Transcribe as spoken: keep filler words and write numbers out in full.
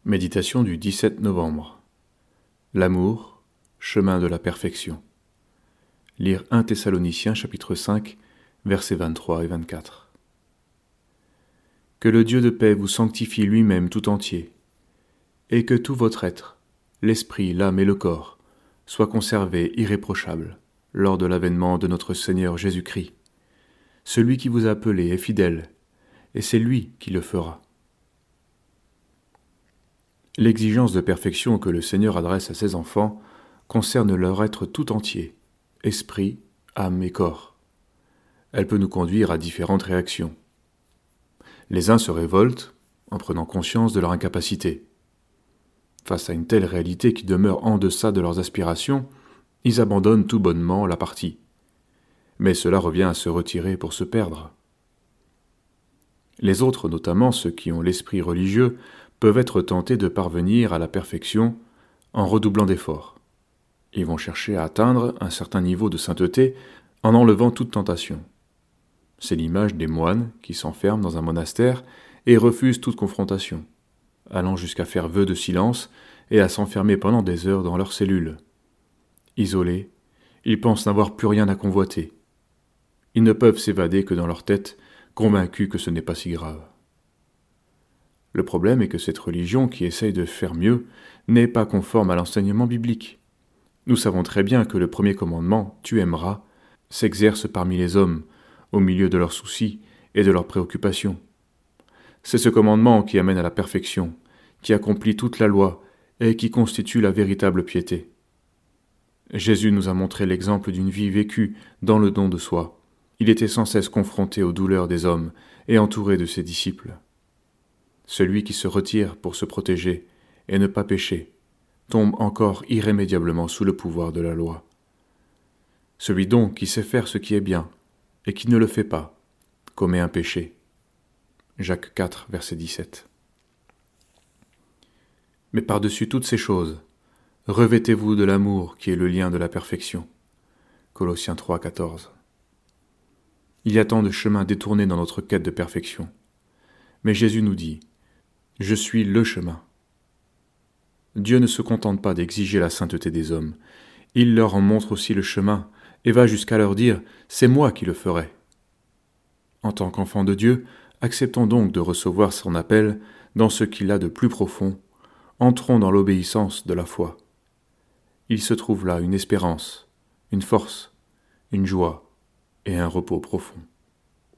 Méditation du dix-sept novembre. L'amour, chemin de la perfection. Lire un Thessaloniciens chapitre cinq, versets vingt-trois et vingt-quatre. Que le Dieu de paix vous sanctifie lui-même tout entier, et que tout votre être, l'esprit, l'âme et le corps, soit conservé irréprochable lors de l'avènement de notre Seigneur Jésus-Christ. Celui qui vous a appelé est fidèle, et c'est lui qui le fera. L'exigence de perfection que le Seigneur adresse à ses enfants concerne leur être tout entier, esprit, âme et corps. Elle peut nous conduire à différentes réactions. Les uns se révoltent en prenant conscience de leur incapacité. Face à une telle réalité qui demeure en deçà de leurs aspirations, ils abandonnent tout bonnement la partie. Mais cela revient à se retirer pour se perdre. Les autres, notamment ceux qui ont l'esprit religieux, peuvent être tentés de parvenir à la perfection en redoublant d'efforts. Ils vont chercher à atteindre un certain niveau de sainteté en enlevant toute tentation. C'est l'image des moines qui s'enferment dans un monastère et refusent toute confrontation, allant jusqu'à faire vœu de silence et à s'enfermer pendant des heures dans leur cellule. Isolés, ils pensent n'avoir plus rien à convoiter. Ils ne peuvent s'évader que dans leur tête, convaincus que ce n'est pas si grave. Le problème est que cette religion qui essaye de faire mieux n'est pas conforme à l'enseignement biblique. Nous savons très bien que le premier commandement, « Tu aimeras », s'exerce parmi les hommes, au milieu de leurs soucis et de leurs préoccupations. C'est ce commandement qui amène à la perfection, qui accomplit toute la loi et qui constitue la véritable piété. Jésus nous a montré l'exemple d'une vie vécue dans le don de soi. Il était sans cesse confronté aux douleurs des hommes et entouré de ses disciples. Celui qui se retire pour se protéger et ne pas pécher tombe encore irrémédiablement sous le pouvoir de la loi. Celui donc qui sait faire ce qui est bien et qui ne le fait pas commet un péché. Jacques quatre, verset dix-sept. Mais par-dessus toutes ces choses, revêtez-vous de l'amour qui est le lien de la perfection. Colossiens trois, quatorze. Il y a tant de chemins détournés dans notre quête de perfection. Mais Jésus nous dit « Je suis le chemin ». Dieu ne se contente pas d'exiger la sainteté des hommes. Il leur en montre aussi le chemin et va jusqu'à leur dire « C'est moi qui le ferai ». En tant qu'enfants de Dieu, acceptons donc de recevoir son appel dans ce qu'il a de plus profond. Entrons dans l'obéissance de la foi. Il se trouve là une espérance, une force, une joie et un repos profond.